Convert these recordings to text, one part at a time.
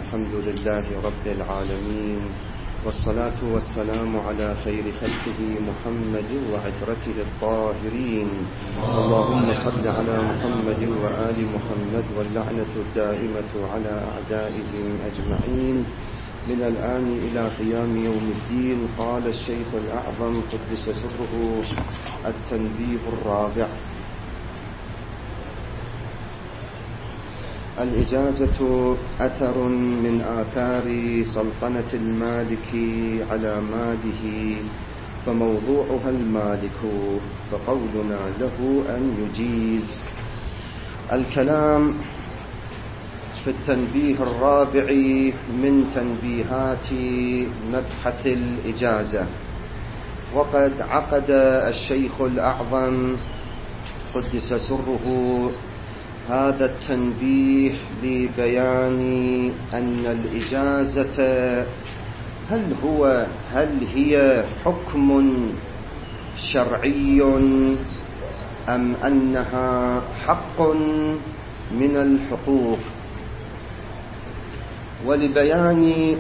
الحمد لله رب العالمين، والصلاة والسلام على خير خلقه محمد وعترته الطاهرين. اللهم صل على محمد وآل محمد، واللعنة الدائمة على أعدائهم أجمعين من الآن إلى قيام يوم الدين. قال الشيخ الأعظم قدس سره التنبيه الرابع: الإجازة أثر من آثار سلطنة المالك على ماله، فموضوعها المالك، فقولنا له أن يجيز. الكلام في التنبيه الرابع من تنبيهات مبحث الإجازة. وقد عقد الشيخ الأعظم قدس سره هذا التنبيه لبيان أن الإجازة هل هي حكم شرعي أم أنها حق من الحقوق، ولبيان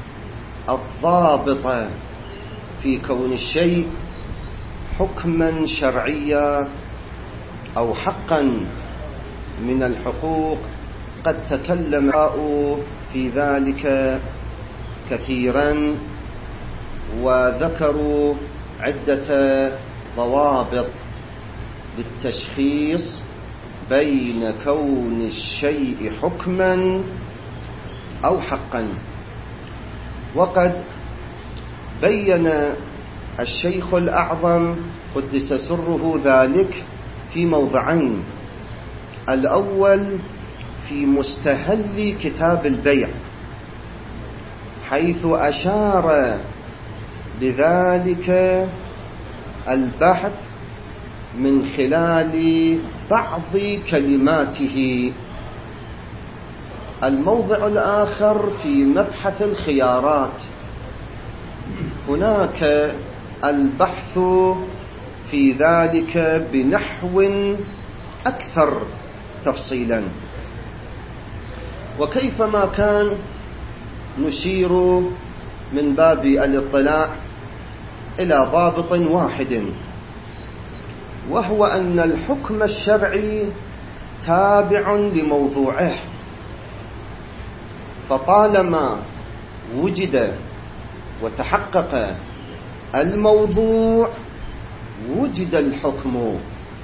الضابط في كون الشيء حكما شرعيا أو حقا من الحقوق. قد تكلم في ذلك كثيرا، وذكروا عدة ضوابط للتشخيص بين كون الشيء حكما أو حقا. وقد بين الشيخ الأعظم قدس سره ذلك في موضعين: الأول في مستهل كتاب البيع، حيث أشار لذلك البحث من خلال بعض كلماته. الموضع الآخر في مبحث الخيارات، هناك البحث في ذلك بنحو أكثر تفصيلا. وكيفما كان نشير من باب الاطلاع إلى ضابط واحد، وهو أن الحكم الشرعي تابع لموضوعه، فطالما وجد وتحقق الموضوع وجد الحكم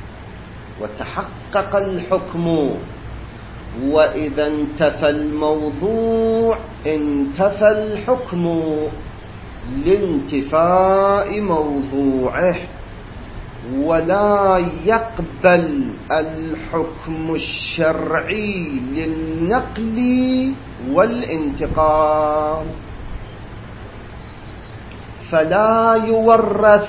وتحقق الحكم، وإذا انتفى الموضوع انتفى الحكم لانتفاء موضوعه، ولا يقبل الحكم الشرعي للنقل والانتقال، فلا يورث.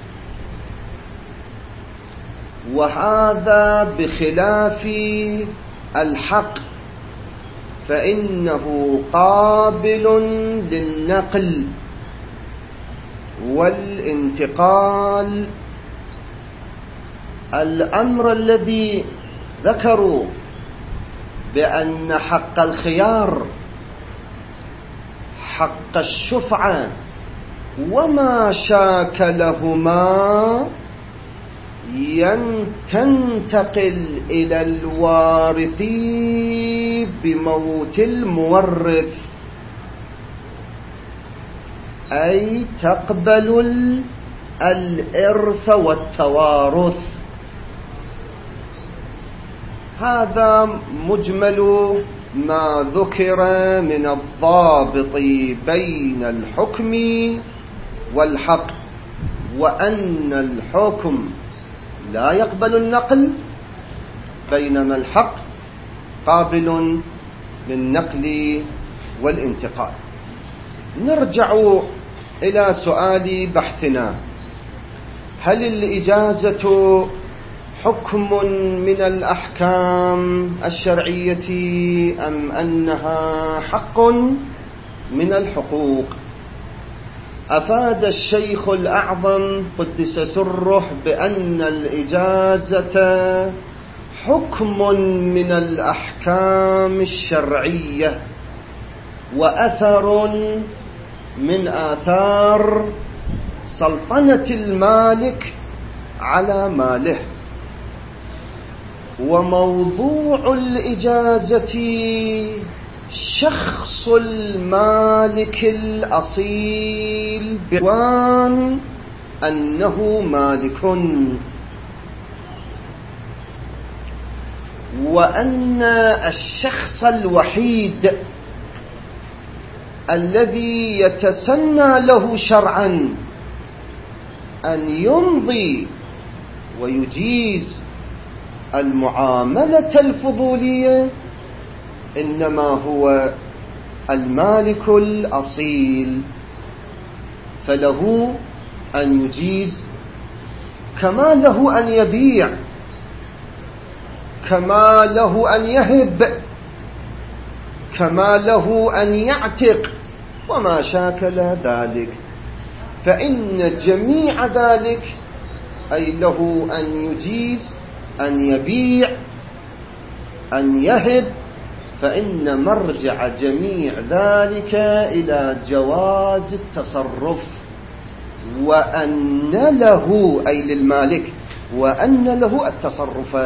وهذا بخلاف الحق، فإنه قابل للنقل والانتقال. الأمر الذي ذكروا بأن حق الخيار، حق الشفعة وما شاكلهما تنتقل إلى الوارث بموت المورث، أي تقبل الإرث والتوارث. هذا مجمل ما ذكر من الضابط بين الحكم والحق، وأن الحكم لا يقبل النقل، بينما الحق قابل للنقل والانتقال. نرجع إلى سؤال بحثنا: هل الإجازة حكم من الأحكام الشرعية أم أنها حق من الحقوق؟ أفاد الشيخ الأعظم قدس سره بأن الإجازة حكم من الأحكام الشرعية، وأثر من آثار سلطنة المالك على ماله. وموضوع الإجازة شخص المالك الأصيل بعنوان أنه مالك، وأن الشخص الوحيد الذي يتسنى له شرعا أن يمضي ويجيز المعاملة الفضولية إنما هو المالك الأصيل، فله أن يجيز كما له أن يبيع، كما له أن يهب، كما له أن يعتق وما شاكل ذلك. فإن جميع ذلك أي له أن يجيز، أن يبيع، أن يهب، فإن مرجع جميع ذلك إلى جواز التصرف، وأن له أي للمالك وأن له التصرف.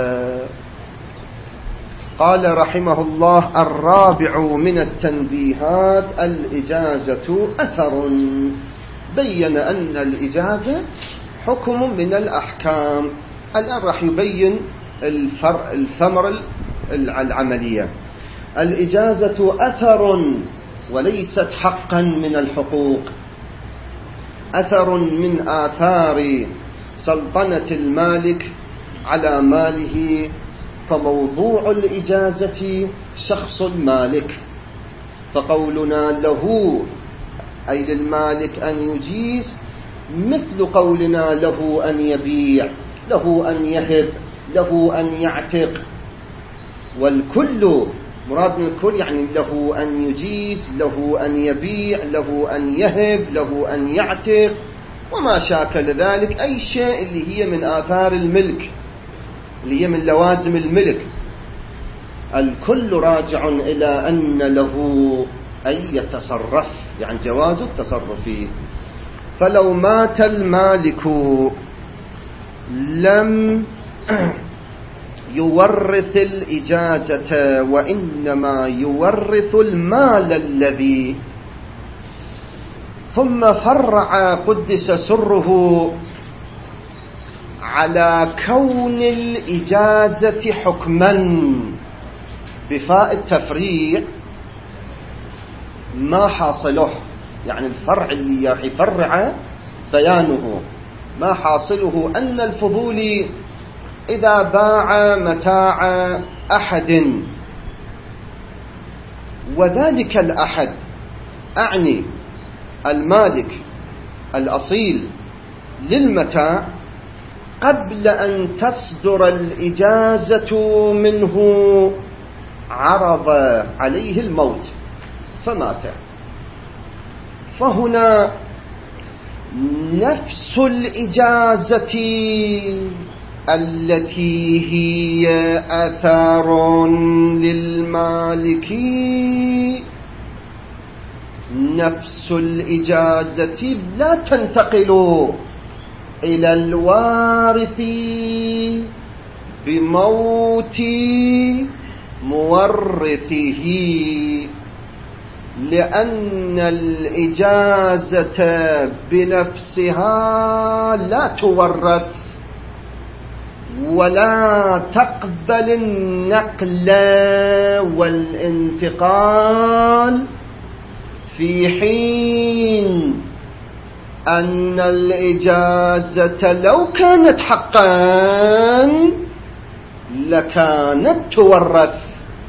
قال رحمه الله: الرابع من التنبيهات الإجازة أثر. بين أن الإجازة حكم من الأحكام. الآن راح يبين الثمر العملية. الإجازة أثر وليست حقا من الحقوق، أثر من آثار سلطنة المالك على ماله. فموضوع الإجازة شخص المالك، فقولنا له أي للمالك أن يجيز مثل قولنا له أن يبيع، له أن يهب، له أن يعتق. والكل مراد من الكل يعني له أن يجيز، له أن يبيع، له أن يهب، له أن يعتق وما شاكل ذلك، أي شيء اللي هي من آثار الملك، اللي هي من لوازم الملك. الكل راجع إلى أن له أن يتصرف، يعني جواز التصرف فيه. فلو مات المالك لم يورث الإجازة، وإنما يورث المال الذي، ثم فرع قدس سره على كون الإجازة حكما بفاء التفريع، ما حاصله، يعني الفرع اللي يفرع بيانه ما حاصله أن الفضولي إذا باع متاع أحد، وذلك الأحد أعني المالك الأصيل للمتاع، قبل أن تصدر الإجازة منه عرض عليه الموت فمات، فهنا نفس الإجازة التي هي أثار للمالك، نفس الإجازة لا تنتقل إلى الوارث بموت مورثه، لأن الإجازة بنفسها لا تورث ولا تقبل النقل والانتقال، في حين أن الإجازة لو كانت حقا لكانت تورث.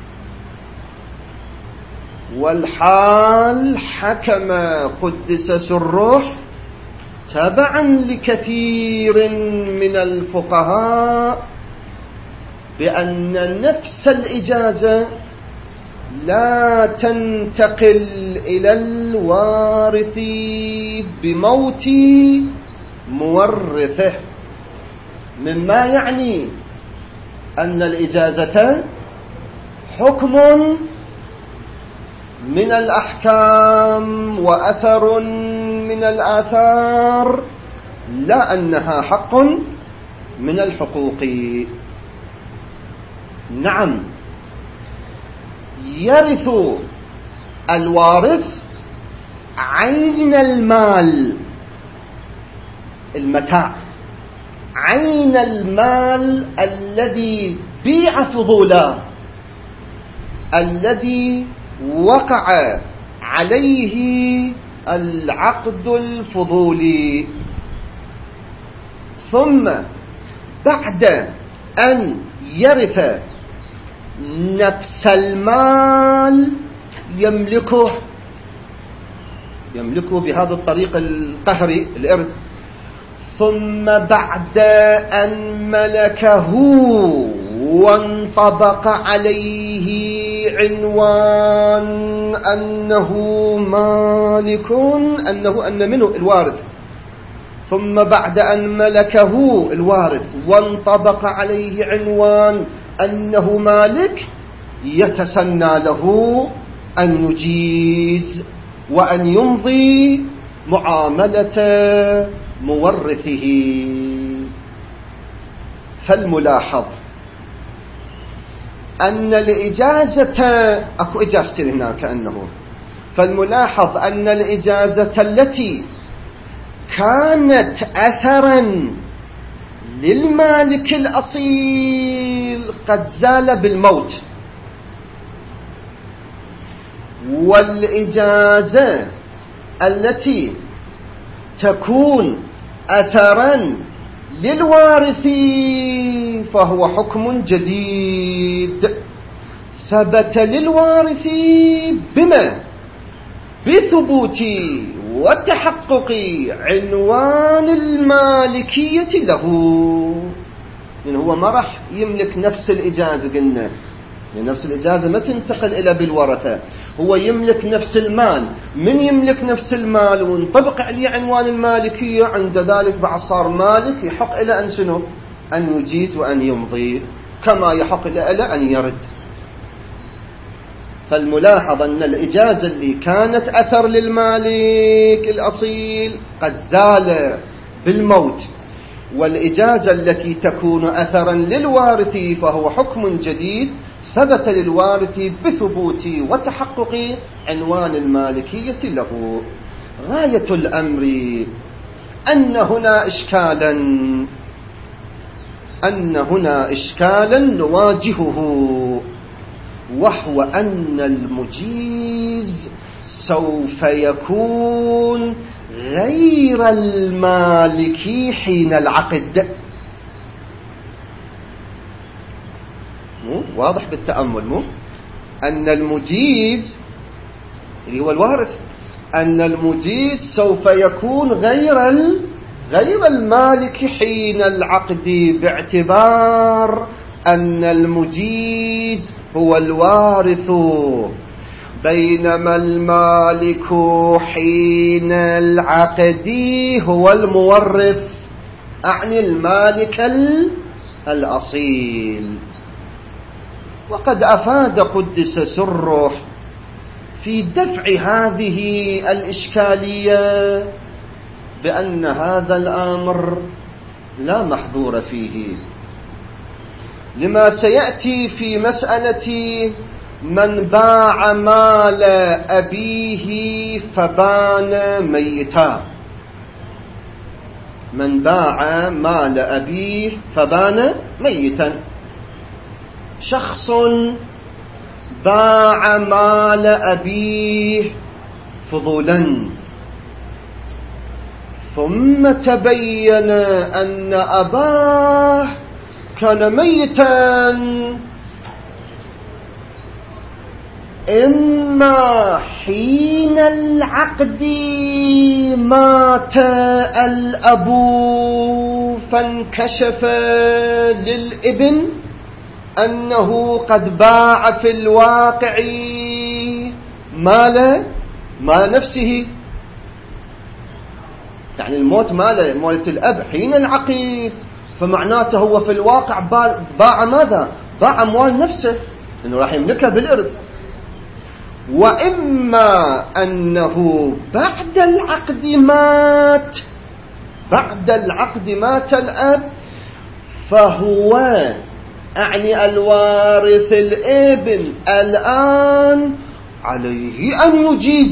والحال حكم قدس سره تبعا لكثير من الفقهاء بأن نفس الإجازة لا تنتقل إلى الوارث بموت مورثه، مما يعني أن الإجازة حكم من الأحكام وأثر من الآثار، لا أنها حق من الحقوق. نعم، يرث الوارث عين المال، المتاع، عين المال الذي بيع فضولا، الذي وقع عليه العقد الفضولي، ثم بعد أن يرث نفس المال يملكه بهذا الطريق القهري الإرث، ثم بعد أن ملكه وانطبق عليه عنوان أنه مالك، أن منه الوارث، ثم بعد أن ملكه الوارث وانطبق عليه عنوان أنه مالك، يتسنى له أن يجيز وأن يمضي معاملة مورثه. فالملاحظ أن الإجازة، أكو إجازة هنا كأنه، فالملاحظ أن الإجازة التي كانت أثرا للمالك الأصيل قد زال بالموت، والإجازة التي تكون أثرا للوارث فهو حكم جديد ثبت للوارث بما؟ بثبوت وتحقق عنوان المالكية له. يعني هو ما راح يملك نفس الإجازة، قلنا يعني نفس الإجازة ما تنتقل إلى بالورثة، هو يملك نفس المال. من يملك نفس المال وانطبق عليه عنوان المالكية، عند ذلك بعد صار مالك، يحق إلى أن شنو؟ أن يجيز وأن يمضي، كما يحق إلى أن يرد. فالملاحظ أن الإجازة اللي كانت أثر للمالك الأصيل قد زال بالموت، والإجازة التي تكون أثرا للوارث فهو حكم جديد ثبت للوارث بثبوت وتحقق عنوان المالكية له. غاية الأمر أن هنا إشكالا نواجهه، وهو أن المجيز سوف يكون غير المالك حين العقد. واضح بالتأمل أن المجيز اللي هو الوارث، أن المجيز سوف يكون غير المالك حين العقد، باعتبار أن المجيز هو الوارث، بينما المالك حين العقد هو المورث، أعني المالك الأصيل. وقد أفاد قدس سره في دفع هذه الإشكالية بأن هذا الأمر لا محظور فيه، لما سيأتي في مسألة من باع مال أبيه فبان ميتا. من باع مال أبيه فبان ميتا، شخص باع مال أبيه فضولا، ثم تبين أن أباه كان ميتا، إما حين العقد مات الأب فانكشف للابن أنه قد باع في الواقع مال نفسه، يعني الموت مالة الأب حين العقد، فمعناته هو في الواقع باع ماذا؟ باع أموال نفسه، إنه راح يملكها بالإرث. وإما أنه بعد العقد مات الأب، فهو أعني الوارث الابن الآن عليه أن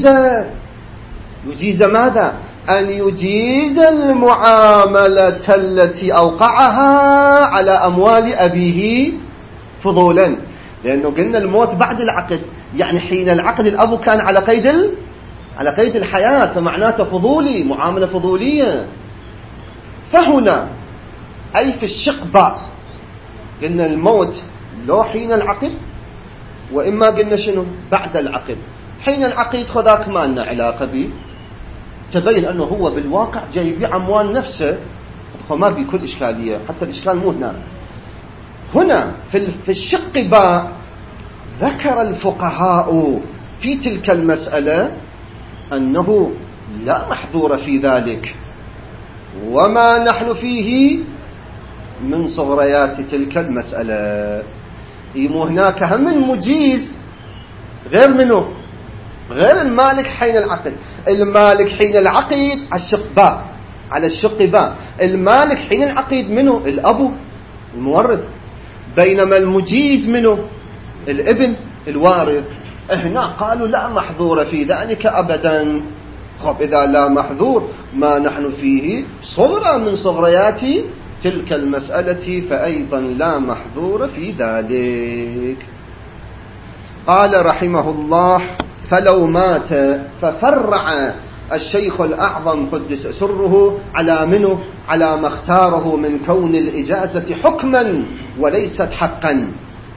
يجيز ماذا؟ أن يجيز المعاملة التي أوقعها على أموال أبيه فضولا، لأنه قلنا الموت بعد العقد، يعني حين العقد الأب كان على قيد الحياة، فمعناته فضولي، معاملة فضولية. فهنا أي في الشق باء قلنا الموت لو حين العقد، وإما قلنا شنو بعد العقد. حين العقد خذاك ما لنا علاقة به، تبين أنه هو بالواقع جاي يبيع أموال نفسه، فما بيكون إشكالية، حتى الإشكال مو هنا في الشق باء. ذكر الفقهاء في تلك المسألة أنه لا محظور في ذلك، وما نحن فيه من صغريات تلك المسألة. مو هناك هم المجيز غير منه، غير المالك حين العقد. المالك حين العقد على الشق باء، المالك حين العقد منه الأب المورث، بينما المجيز منه الابن الوارث. هنا قالوا لا محظور في ذلك أبدا. خب إذا لا محظور، ما نحن فيه صغرى من صغريات تلك المسألة، فأيضا لا محظور في ذلك. قال رحمه الله: فلو مات، ففرع الشيخ الأعظم قدس سره على منه، على ما اختاره من كون الإجازة حكما وليست حقا.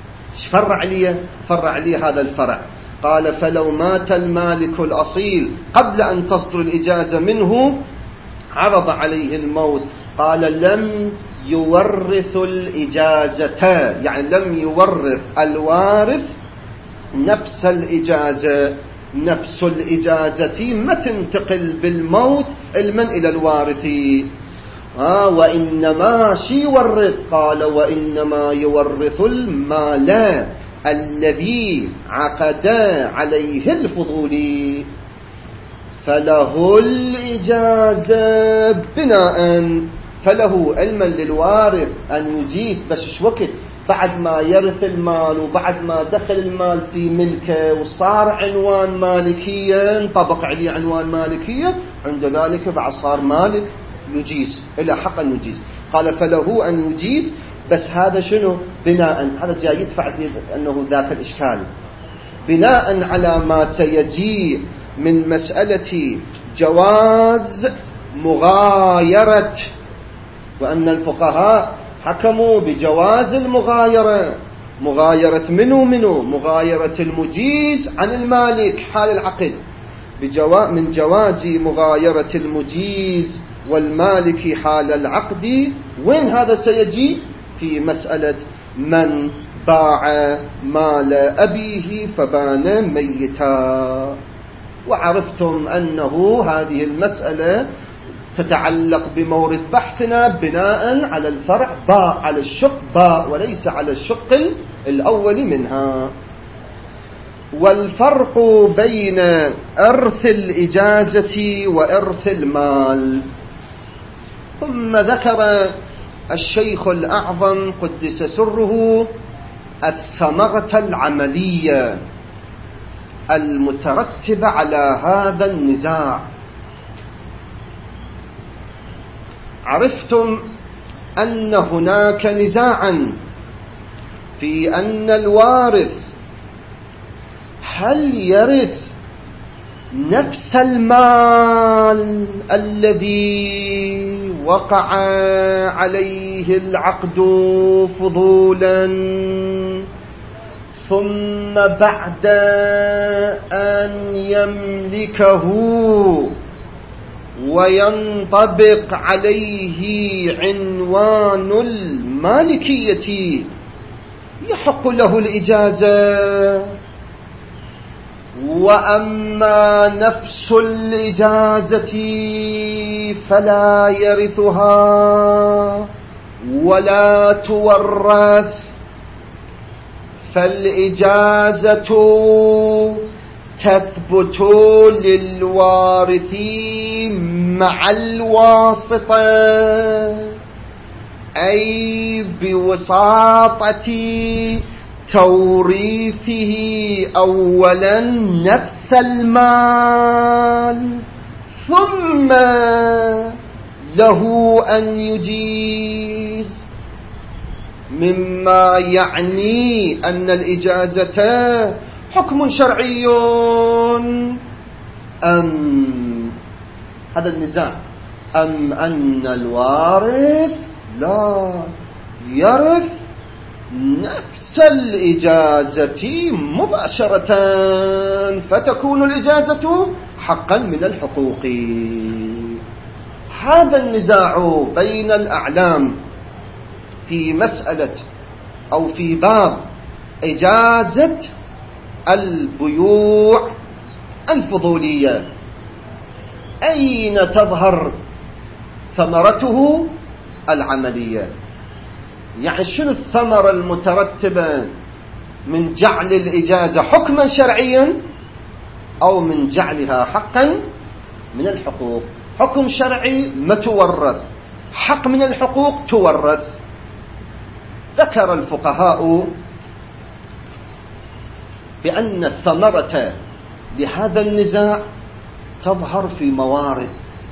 فرع لي هذا الفرع. قال: فلو مات المالك الأصيل قبل أن تصدر الإجازة منه، عرض عليه الموت، قال: لم يورث الإجازة، يعني لم يورث الوارث نفس الإجازة. نفس الإجازة ما تنتقل بالموت المن إلى الوارث. وإنما شي يورث؟ قال: وإنما يورث المال الذي عقد عليه الفضولي، فله الإجازة بناء، فله علما للوارث أن يجيز بس وقت بعد ما يرث المال، وبعد ما دخل المال في ملكه وصار عنوان مالكية، انطبق عليه عنوان مالكية، عند ذلك بعد صار مالك يجيز، إلى حق أن يجيز. قال: فله أن يجيز، بس هذا شنو؟ بناء، هذا جاي يدفع أنه ذاك الإشكال، بناء على ما سيجيء من مسألة جواز مغايرة، وأن الفقهاء حكموا بجواز المغايرة. مغايرة منه مغايرة المجيز عن المالك حال العقد، من جواز مغايرة المجيز والمالك حال العقد. وين هذا سيجي؟ في مسألة من باع مال أبيه فبان ميتا. وعرفتم أنه هذه المسألة تتعلق بمورد بحثنا بناء على الفرع باء، على الشق باء، وليس على الشق الأول منها. والفرق بين إرث الإجازة وإرث المال. ثم ذكر الشيخ الأعظم قدس سره الثمرة العملية المترتبة على هذا النزاع. عرفتم أن هناك نزاعا في أن الوارث هل يرث نفس المال الذي وقع عليه العقد فضولا، ثم بعد أن يملكه وينطبق عليه عنوان المالكية يحق له الإجازة، وأما نفس الإجازة فلا يرثها ولا تورث، فالإجازة تثبت للوارث مع الواسطة، أي بوساطة توريثه أولا نفس المال، ثم له أن يجيز، مما يعني أن الإجازة حكم شرعي. هذا النزاع، أم أن الوارث لا يرث نفس الإجازة مباشرة، فتكون الإجازة حقا من الحقوق. هذا النزاع بين الأعلام في مسألة أو في باب إجازة البيوع الفضولية، أين تظهر ثمرته العملية؟ يعني شنو الثمرة المترتبة من جعل الإجازة حكما شرعيا أو من جعلها حقا من الحقوق؟ حكم شرعي ما تورث، حق من الحقوق تورث. ذكر الفقهاء بأن الثمرة لهذا النزاع تظهر في موارد.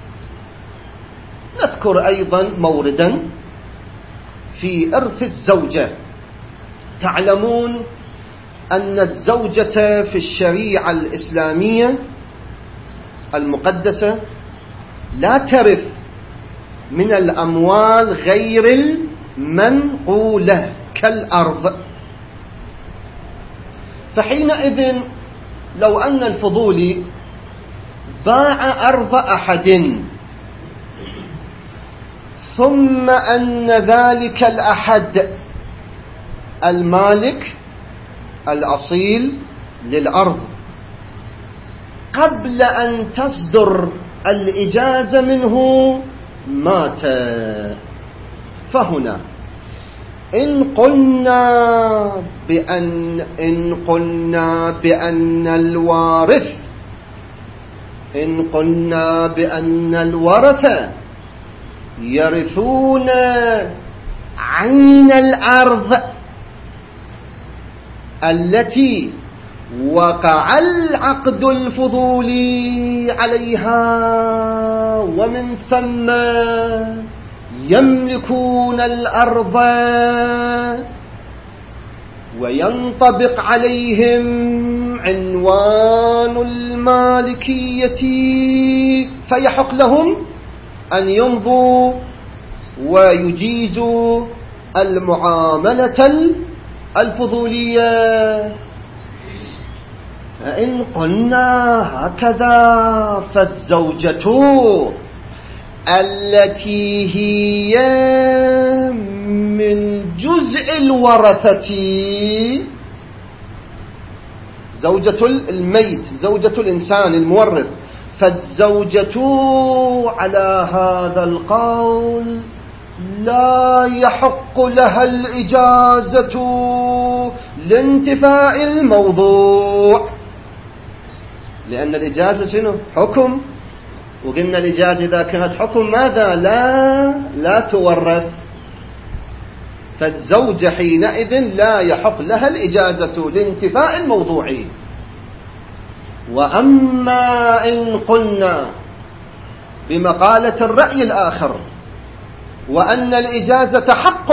نذكر أيضا موردا في إرث الزوجة. تعلمون أن الزوجة في الشريعة الإسلامية المقدسة لا ترث من الأموال غير المنقولة كالأرض. فحينئذ لو أن الفضولي باع أرض أحد، ثم أن ذلك الأحد المالك الأصيل للأرض قبل أن تصدر الإجازة منه مات، فهنا إن قلنا بأن الورثة يرثون عين الأرض التي وقع العقد الفضولي عليها، ومن ثم يملكون الأرض وينطبق عليهم عنوان المالكية، فيحق لهم أن يمضوا ويجيزوا المعاملة الفضولية. فإن قلنا هكذا فالزوجة التي هي من جزء الورثة، زوجة الميت، زوجة الإنسان المورث، فالزوجة على هذا القول لا يحق لها الإجازة لانتفاء الموضوع، لأن الإجازة شنو؟ حكم، وقلنا الإجازة إذا كانت حكم ماذا؟ لا تورث. فالزوجة حينئذ لا يحق لها الإجازة لانتفاء الموضوع. وأما إن قلنا بمقالة الرأي الآخر وأن الإجازة حق،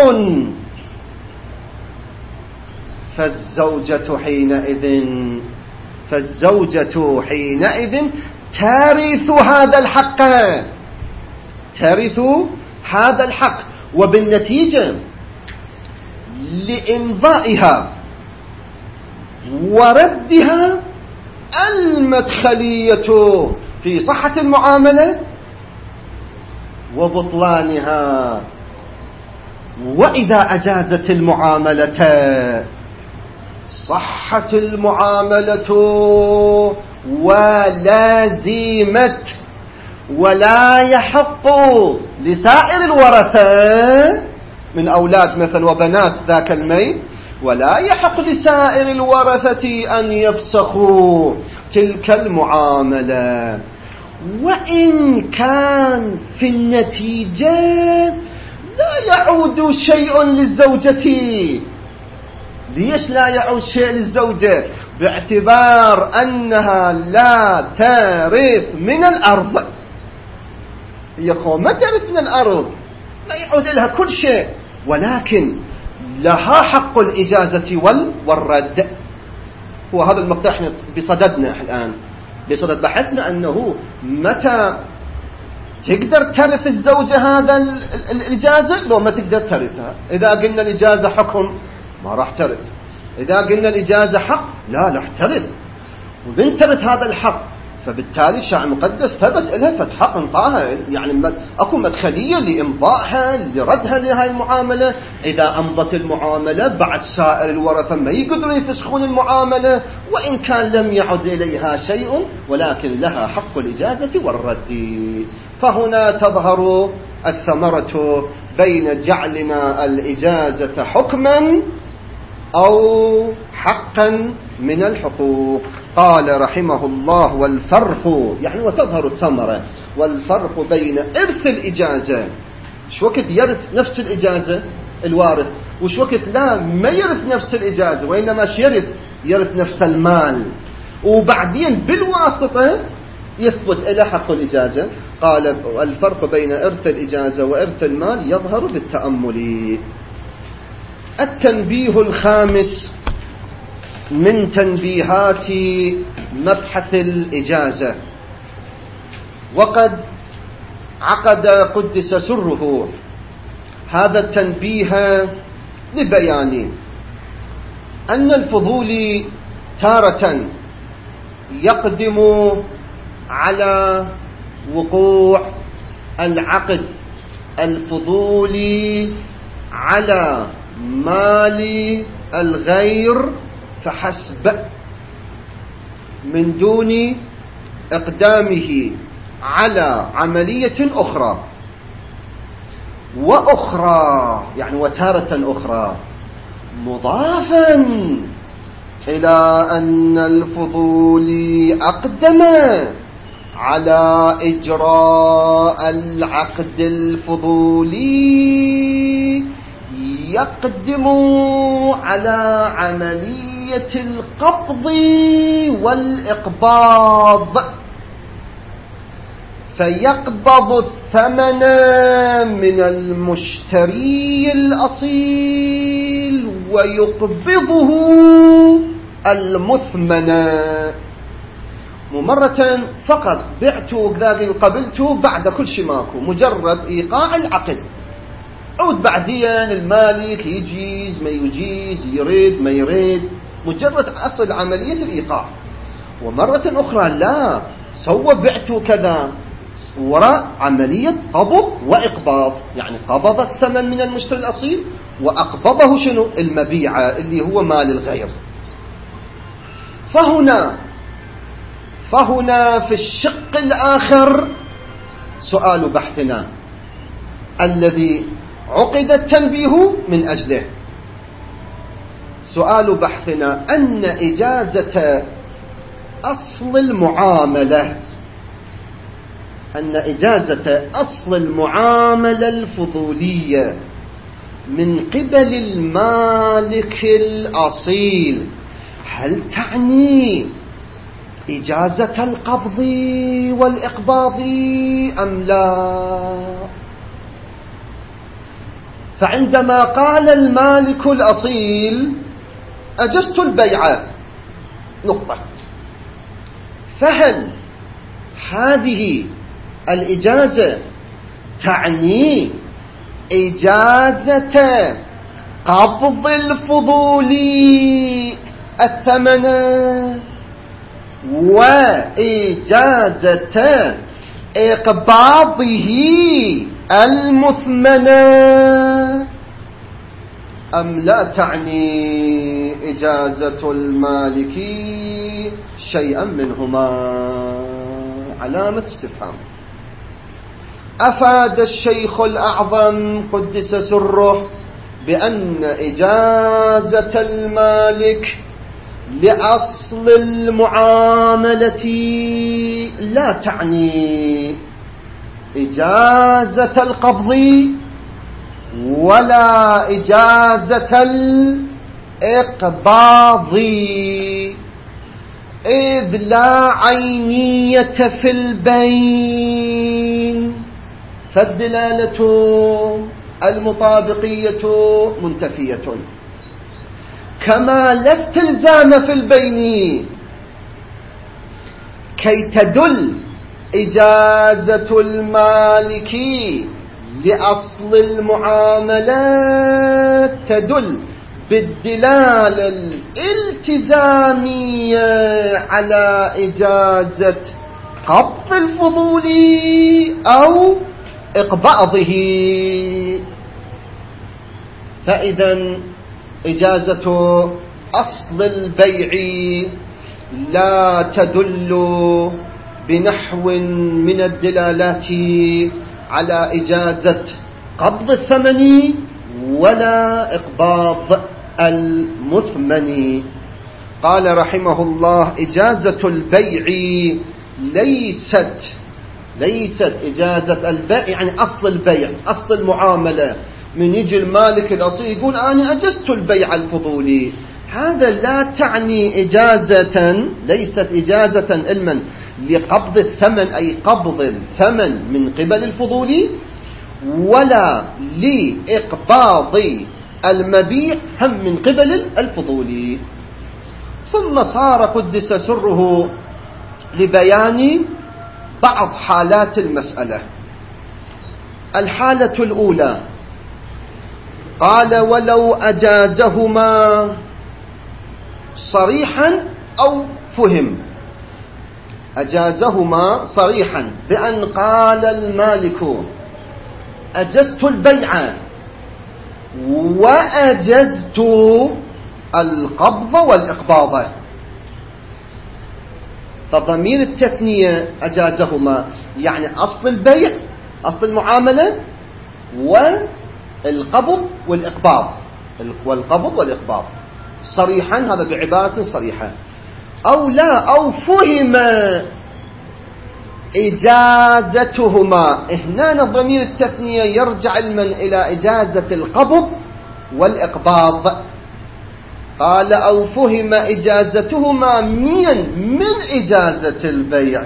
فالزوجة حينئذ ترث هذا الحق، وبالنتيجة لإمضائها وردها المدخلية في صحة المعاملة وبطلانها. وإذا أجازت المعاملة صحت المعاملة ولازمت، ولا يحق لسائر الورثة من أولاد مثل وبنات ذاك الميت ولا يحق لسائر الورثة أن يفسخوا تلك المعاملة. وإن كان في النتيجة لا يعود شيء للزوجة. ليش لا يعود شيء للزوجة؟ باعتبار أنها لا ترث من الأرض. هي ما ترث من الأرض، لا يعود لها كل شيء، ولكن لها حق الإجازة والرد. هو هذا المقطع احنا بصددنا الآن، بصدد بحثنا أنه متى تقدر ترث الزوجة هذا الإجازة لو ما تقدر ترثها. إذا قلنا الإجازة حكم ما راح ترث، إذا قلنا الإجازة حق لا راح ترث. ومن ترث هذا الحق فبالتالي الشرع المقدس ثبت لها فتحق انطاها، يعني اكو مدخلية لإمضائها لردها لهذه المعاملة. إذا أمضت المعاملة بعد سائر الورثة ما يقدرون يفسخون المعاملة، وإن كان لم يعد إليها شيء، ولكن لها حق الإجازة والرد. فهنا تظهر الثمرة بين جعلنا الإجازة حكما أو حقا من الحقوق. قال رحمه الله: والفرق، يعني وتظهر الثمرة، والفرق بين إرث الإجازة، شو وقت يرث نفس الإجازة الوارث، وش وقت لا ما يرث نفس الإجازة وإنما يرث نفس المال، وبعدين بالواسطة يثبت إلى حق الإجازة. قال: الفرق بين إرث الإجازة وإرث المال يظهر بالتأمل. التنبيه الخامس من تنبيهات مبحث الإجازة. وقد عقد قدس سره هذا التنبيه لبيان أن الفضولي تارة يقدم على وقوع العقد الفضولي على مال الغير فحسب، من دون إقدامه على عملية أخرى، وأخرى يعني وتارة أخرى مضافا إلى أن الفضولي أقدم على إجراء العقد الفضولي، يقدم على عملية القبض والإقباض، فيقبض الثمن من المشتري الأصيل ويقبضه المثمن. مرة فقط بعته قبلته بعد كل شيء ماكو، مجرد إيقاع العقد، عود بعديا المالك يجيز ما يجيز، يريد ما يريد، مجرد أصل عملية الإيقاع. ومرة أخرى لا، سوى بعته كذا وراء عملية قبض وإقباض، يعني قبض الثمن من المشتري الأصيل وأقبضه شنو؟ المبيع اللي هو مال الغير. فهنا في الشق الآخر سؤال بحثنا الذي عقد التنبيه من أجله. سؤال بحثنا أن إجازة أصل المعاملة الفضولية من قبل المالك الأصيل هل تعني إجازة القبض والإقباض أم لا؟ فعندما قال المالك الأصيل أجزت البيع نقطة، فهل هذه الإجازة تعني إجازة قبض الفضولي الثمن وإجازة إقباضه المثمن، أم لا تعني إجازة المالك شيئا منهما؟ علامة استفهام. أفاد الشيخ الأعظم قدس سره بأن إجازة المالك لأصل المعاملة لا تعني إجازة القبض ولا إجازة الإقباض، إذ لا عينية في البين، فالدلالة المطابقية منتفية، كما لا استلزام في البين كي تدل إجازة المالك لأصل المعاملات تدل بالدلالة الالتزامية على إجازة قبض الفضول أو إقباضه. فإذا إجازة أصل البيع لا تدل بنحو من الدلالات على إجازة قبض الثمن ولا إقباض المثمن. قال رحمه الله: إجازة البيع ليست إجازة البيع يعني أصل البيع، أصل المعاملة. من يجي المالك الأصيل يقول أنا أجزت البيع الفضولي، هذا لا تعني إجازة، ليست إجازة علما لقبض الثمن أي قبض الثمن من قبل الفضولي، ولا لإقباض المبيع هم من قبل الفضولي. ثم صار قدس سره لبيان بعض حالات المسألة. الحالة الأولى قال: ولو أجازهما صريحا أو فهم. أجازهما صريحا بأن قال المالك: أجزت البيع وأجزت القبض والإقباض. فضمير التثنية أجازهما يعني أصل البيع، أصل المعاملة، والقبض والإقباض، والقبض والإقباض صريحا، هذا بعبارة صريحة. أو لا، أو فهم إجازتهما. هنا ضمير التثنية يرجع علما إلى إجازة القبض والإقباض. قال: أو فهم إجازتهما من إجازة البيع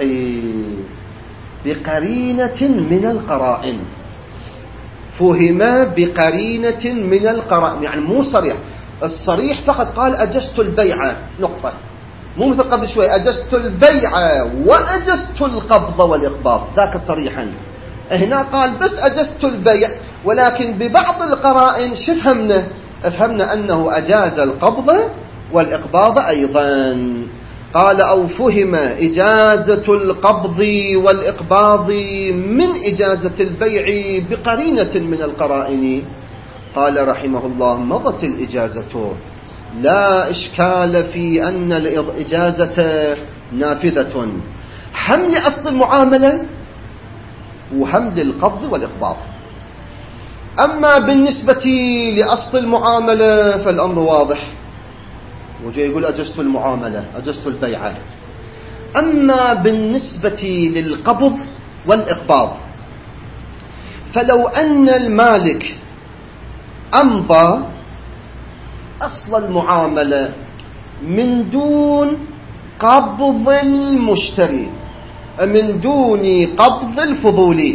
بقرينة من القرائن. فهم بقرينة من القرائن، يعني مو صريح. الصريح فقط قال: أجزت البيع نقطة، مو مثل قبل شوي أجزت البيع وأجزت القبض والإقباض، ذاك صريحا. هنا قال بس أجزت البيع، ولكن ببعض القرائن فهمنا أنه أجاز القبض والإقباض أيضا. قال: أو فهم إجازة القبض والإقباض من إجازة البيع بقرينة من القرائن. قال رحمه الله: مضت الإجازة، لا إشكال في أن الإجازة نافذة حمل أصل المعاملة وحمل القبض والإقباض. أما بالنسبة لأصل المعاملة فالأمر واضح، وجاي يقول أجزت المعاملة، أجزت البيعة. أما بالنسبة للقبض والإقباض فلو أن المالك أمضى أصل المعاملة من دون قبض المشتري، من دون قبض الفضولي،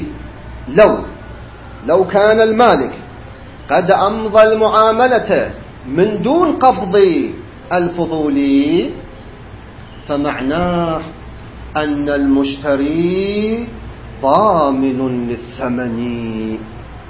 لو كان المالك قد أمضى المعاملة من دون قبض الفضولي، فمعناه أن المشتري ضامن للثمن،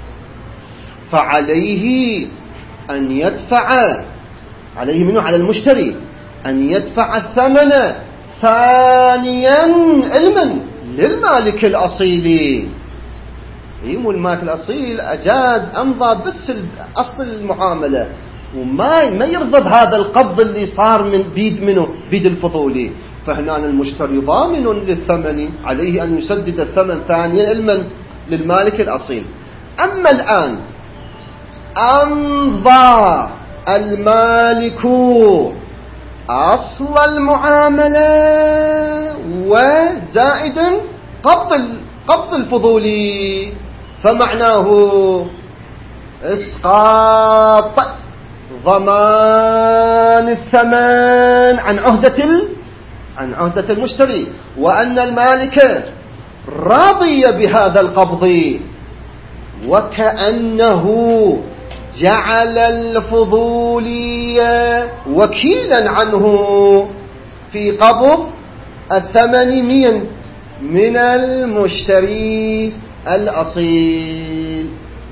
فعليه أن يدفع، عليه منه على المشتري أن يدفع الثمن ثانيا علما للمالك الأصيل. مو المالك الأصيل أجاز أمضى بس أصل المعاملة وما يرضى بهذا القبض اللي صار من بيد الفضولي، فهنا المشتري ضامن للثمن، عليه أن يسدد الثمن ثانيا علما للمالك الأصيل. أما الآن أمضى المالك أصل المعاملة وزائدا قبض الفضولي، فمعناه إسقاط ضمان الثمن عن عهدة المشتري، وأن المالك راضي بهذا القبض، وكأنه جعل الفضولي وكيلا عنه في قبض الثمن من المشتري الأصيل.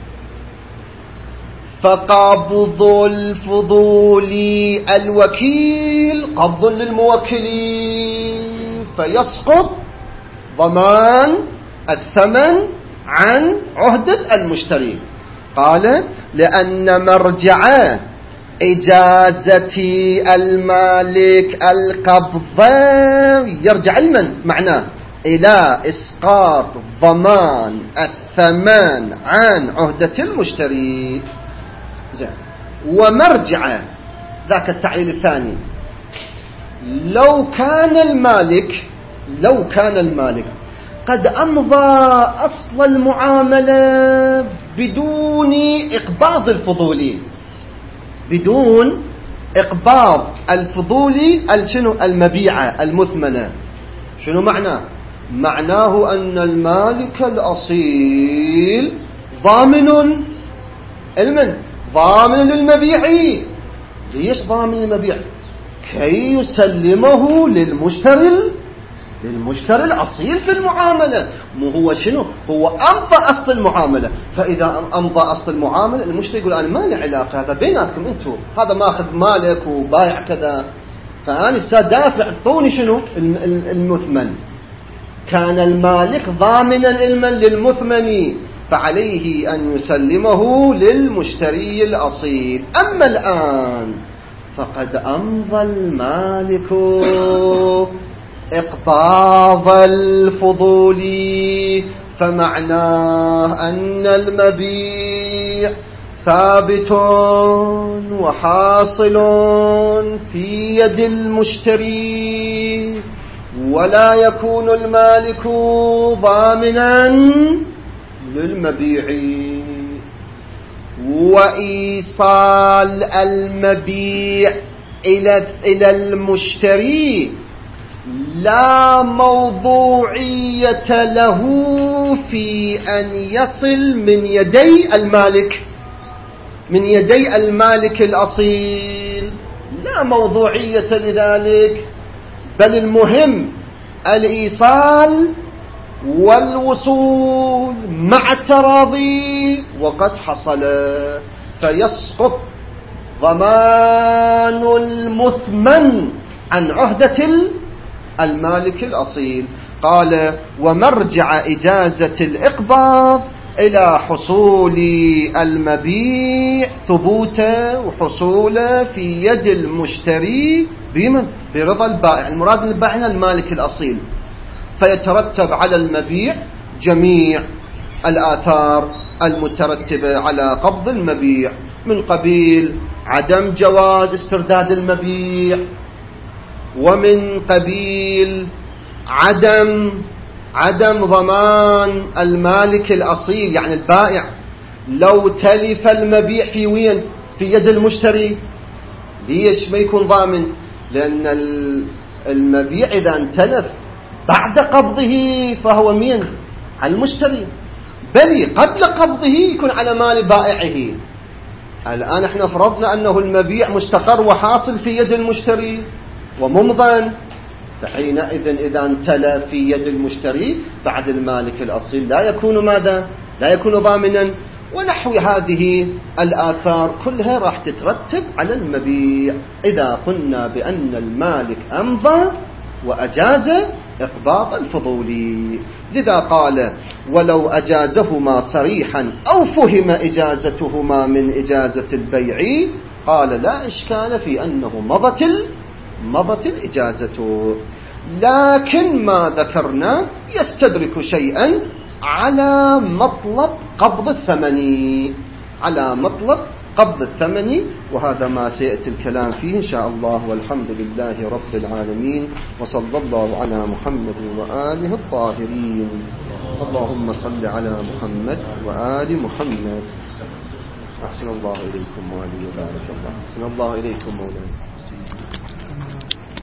فقبض الفضول الوكيل قبض للموكلين، فيسقط ضمان الثمن عن عهدة المشتري. قال لأن مرجع إجازة المالك القبض يرجع معناه إلى إسقاط ضمان الثمن عن عهدة المشتري. ومرجع ذاك التعليل الثاني، لو كان المالك قد أمضى أصل المعاملة بدون إقباض الفضولي، بدون إقباض الفضولي المبيعة المثمنة، شنو معناه أن المالك الأصيل ضامن للمبيع. ليش ضامن للمبيع؟ كي يسلمه للمشتري الأصيل في المعاملة. مو هو هو أمضى أصل المعاملة، فإذا أمضى أصل المعاملة المشتري يقول أنا ما لي علاقة، هذا بيناتكم أنتم، هذا ماخذ مالك وبايع كذا، فأنا دافع اعطوني المثمن. كان المالك ضامنا للمثمن، فعليه أن يسلمه للمشتري الأصيل. أما الآن فقد أمضى المالك إقباض الفضول، فمعناه أن المبيع ثابت وحاصل في يد المشتري، ولا يكون المالك ضامنا للمبيع. وإيصال المبيع إلى المشتري لا موضوعية له في أن يصل من يدي المالك الأصيل، لا موضوعية لذلك، بل المهم الإيصال والوصول مع التراضي، وقد حصل، فيسقط ضمان المثمن عن عهدة المالك الأصيل. قال ومرجع إجازة الإقباض إلى حصول المبيع ثبوته وحصوله في يد المشتري برضا البائع. المراد من البائع المالك الأصيل، فيترتب على المبيع جميع الآثار المترتبة على قبض المبيع، من قبيل عدم جواز استرداد المبيع، ومن قبيل عدم ضمان المالك الأصيل يعني البائع. لو تلف المبيع في يد المشتري، ليش ما يكون ضامن؟ لأن المبيع إذا انتلف بعد قبضه فهو على المشتري، بل قبل قبضه يكون على مال بائعه. الآن احنا فرضنا أنه المبيع مستقر وحاصل في يد المشتري وممضى، فحينئذ إذا انتلى في يد المشتري بعد المالك الأصيل لا يكون ضامنا. ونحو هذه الآثار كلها راح تترتب على المبيع إذا قلنا بأن المالك أمضى وأجاز إقباض الفضولي. لذا قال ولو أجازهما صريحا أو فهم إجازتهما من إجازة البيع، قال لا إشكال في أنه مضت الإجازة. لكن ما ذكرنا يستدرك شيئا على مطلب قبض الثمن، على مطلب قبض الثمن، وهذا ما سيأتي الكلام فيه إن شاء الله. والحمد لله رب العالمين، وصلى الله على محمد وآله الطاهرين. اللهم صل على محمد وآل محمد. أحسن الله إليكم وآله وبارك الله. أحسن الله إليكم مولانا.